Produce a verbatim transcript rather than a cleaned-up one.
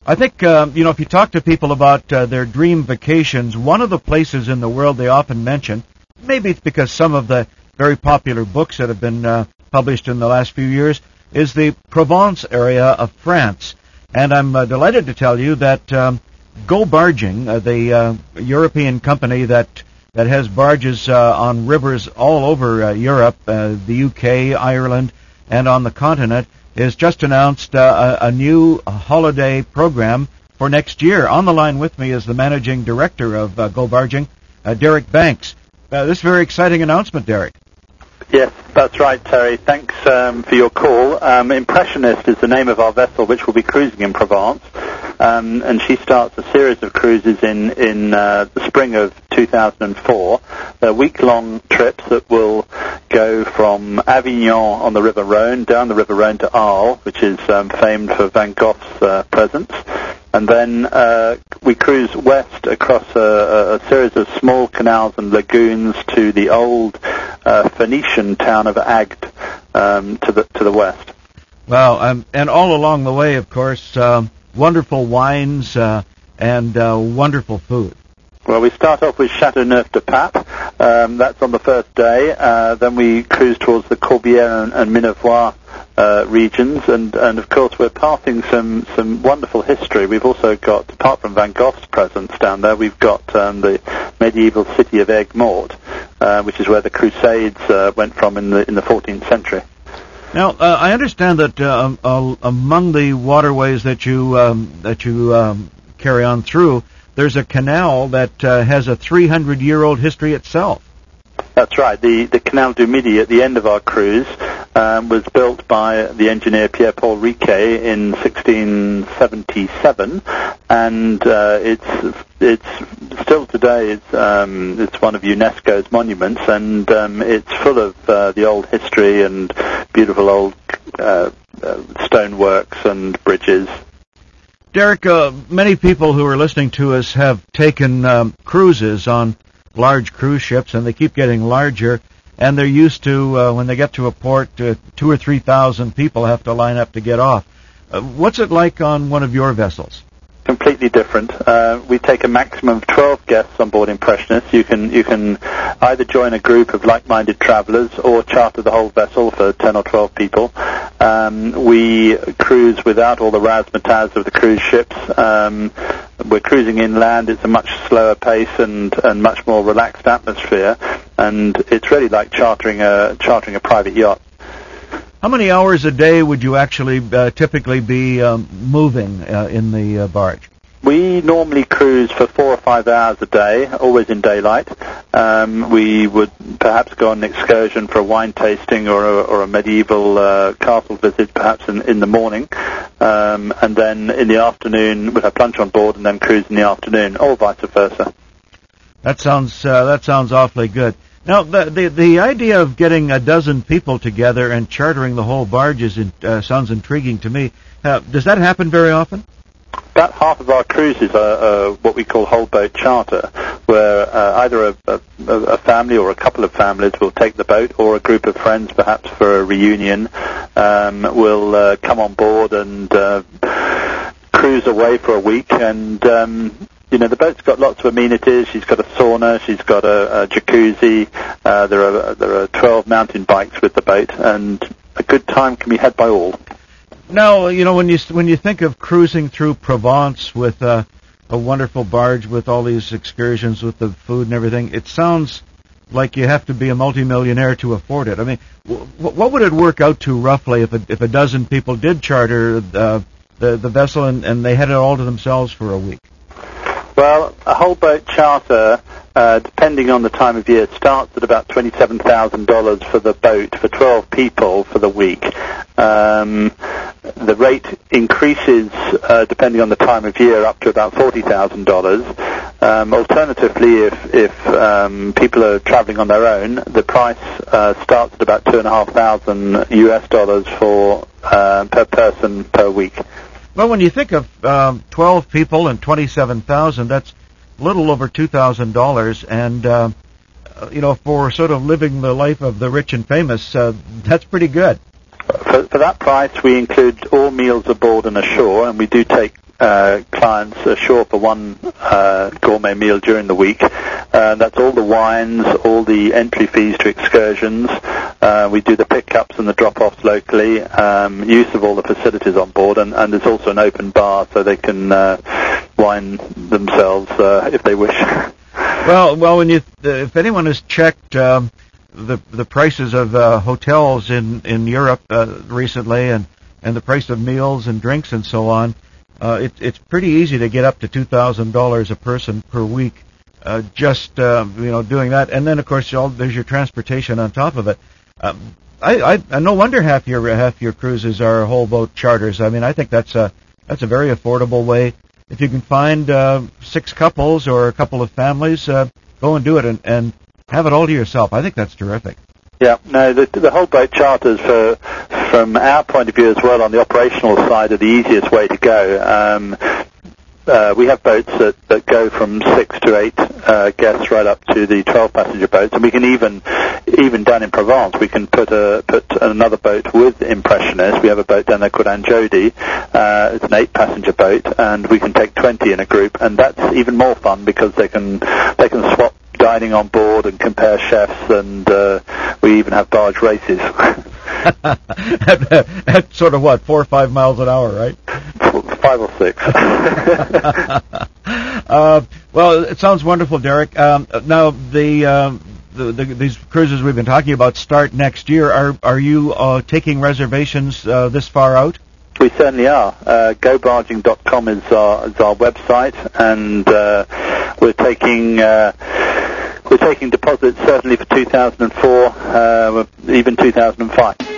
I think, uh, you know, if you talk to people about uh, their dream vacations, one of the places in the world they often mention, maybe it's because some of the very popular books that have been uh, published in the last few years, is the Provence area of France. And I'm uh, delighted to tell you that um, Go Barging, uh, the uh, European company that that has barges uh, on rivers all over uh, Europe, uh, the U K, Ireland, and on the continent, is just announced uh, a, a new holiday program for next year. On the line with me is the managing director of uh, Go Barging, uh, Derek Banks. Uh, this is a very exciting announcement, Derek. Yes, that's right, Terry. Thanks um, for your call. Um, Impressionist is the name of our vessel, which will be cruising in Provence, um, and she starts a series of cruises in, in uh, the spring of two thousand four. They're week-long trips that will go from Avignon on the River Rhone, down the River Rhone to Arles, which is um, famed for Van Gogh's uh, presence. And then uh, we cruise west across a, a series of small canals and lagoons to the old uh, Phoenician town of Agde um, to the to the west. Well, um, and all along the way, of course, um, wonderful wines uh, and uh, wonderful food. Well, we start off with Châteauneuf-du-Pape. Um, that's on the first day. Uh, then we cruise towards the Corbière and, and Minervois uh, regions, and, and of course we're passing some, some wonderful history. We've also got, apart from Van Gogh's presence down there, we've got um, the medieval city of Aigues-Mortes, uh, which is where the Crusades uh, went from in the in the fourteenth century. Now, uh, I understand that uh, uh, among the waterways that you um, that you um, carry on through, there's a canal that uh, has a three hundred year old history itself. That's right. The the Canal du Midi at the end of our cruise um, was built by the engineer Pierre-Paul Riquet in sixteen seventy-seven, and uh, it's it's still today it's um, it's one of UNESCO's monuments, and um, it's full of uh, the old history and beautiful old uh, uh, stoneworks and bridges. Derek, uh, many people who are listening to us have taken um, cruises on large cruise ships, and they keep getting larger, and they're used to, uh, when they get to a port, uh, two or three thousand people have to line up to get off. Uh, what's it like on one of your vessels? Completely different. Uh, we take a maximum of twelve guests on board Impressionist. You can you can either join a group of like-minded travellers or charter the whole vessel for ten or twelve people. Um, we cruise without all the razzmatazz of the cruise ships. Um, we're cruising inland. It's a much slower pace and, and much more relaxed atmosphere, and it's really like chartering a chartering a private yacht. How many hours a day would you actually uh, typically be um, moving uh, in the uh, barge? We normally cruise for four or five hours a day, always in daylight. Um, we would perhaps go on an excursion for a wine tasting or a, or a medieval uh, castle visit, perhaps in, in the morning. Um, and then in the afternoon, we'd have lunch on board and then cruise in the afternoon, or vice versa. That sounds uh, that sounds awfully good. Now, the, the the idea of getting a dozen people together and chartering the whole barge is in, uh, sounds intriguing to me. Uh, does that happen very often? About half of our cruises are uh, what we call whole boat charter, where uh, either a, a, a family or a couple of families will take the boat, or a group of friends, perhaps for a reunion, um, will uh, come on board and uh, cruise away for a week. And um, you know, the boat's got lots of amenities. She's got a sauna, she's got a, a jacuzzi. Uh, there are there are twelve mountain bikes with the boat, and a good time can be had by all. Now, you know, when you when you think of cruising through Provence with uh, a wonderful barge with all these excursions with the food and everything, it sounds like you have to be a multimillionaire to afford it. I mean, w- what would it work out to roughly if a, if a dozen people did charter uh, the the vessel and, and they had it all to themselves for a week? Well, a whole boat charter, uh, depending on the time of year, starts at about twenty-seven thousand dollars for the boat for twelve people for the week. Um, the rate increases uh, depending on the time of year up to about forty thousand dollars. Um, alternatively, if, if um, people are traveling on their own, the price uh, starts at about two and a half thousand U S dollars for uh, per person per week. Well, when you think of um, twelve people and twenty-seven thousand, that's a little over two thousand dollars, and uh, you know, for sort of living the life of the rich and famous, uh, that's pretty good. For, for that price, we include all meals aboard and ashore, and we do take uh, clients ashore for one uh, gourmet meal during the week. Uh, that's all the wines, all the entry fees to excursions. Uh, we do the pickups and the drop-offs locally, um, use of all the facilities on board, and, and there's also an open bar so they can uh, wine themselves uh, if they wish. Well, well, when you, if anyone has checked um, the the prices of uh, hotels in in Europe uh, recently, and and the price of meals and drinks and so on, uh, it, it's pretty easy to get up to two thousand dollars a person per week, uh, just uh, you know doing that, and then of course all, there's your transportation on top of it. Um, I, I no wonder half your half your cruises are whole boat charters. I mean, I think that's a that's a very affordable way. If you can find uh, six couples or a couple of families, uh, go and do it and, and have it all to yourself. I think that's terrific. Yeah, no, the, the whole boat charters, for, from our point of view as well, on the operational side, are the easiest way to go. Um, uh, we have boats that, that go from six to eight uh, guests right up to the twelve-passenger boats, and we can even, even down in Provence, we can put a put another boat with Impressionists. We have a boat down there called Anjodi. Uh, it's an eight-passenger boat, and we can take twenty in a group, and that's even more fun because they can they can swap dining on board and compare chefs, and uh, we even have barge races. at, at sort of what, four or five miles an hour, right? Five or six. uh, well, it sounds wonderful, Derek. Um, now, the, um, the, the these cruises we've been talking about start next year. Are are you uh, taking reservations uh, this far out? We certainly are. Uh, go barging dot com is our, is our website, and uh, we're taking uh, we're taking deposits certainly for two thousand four, uh, even two thousand five.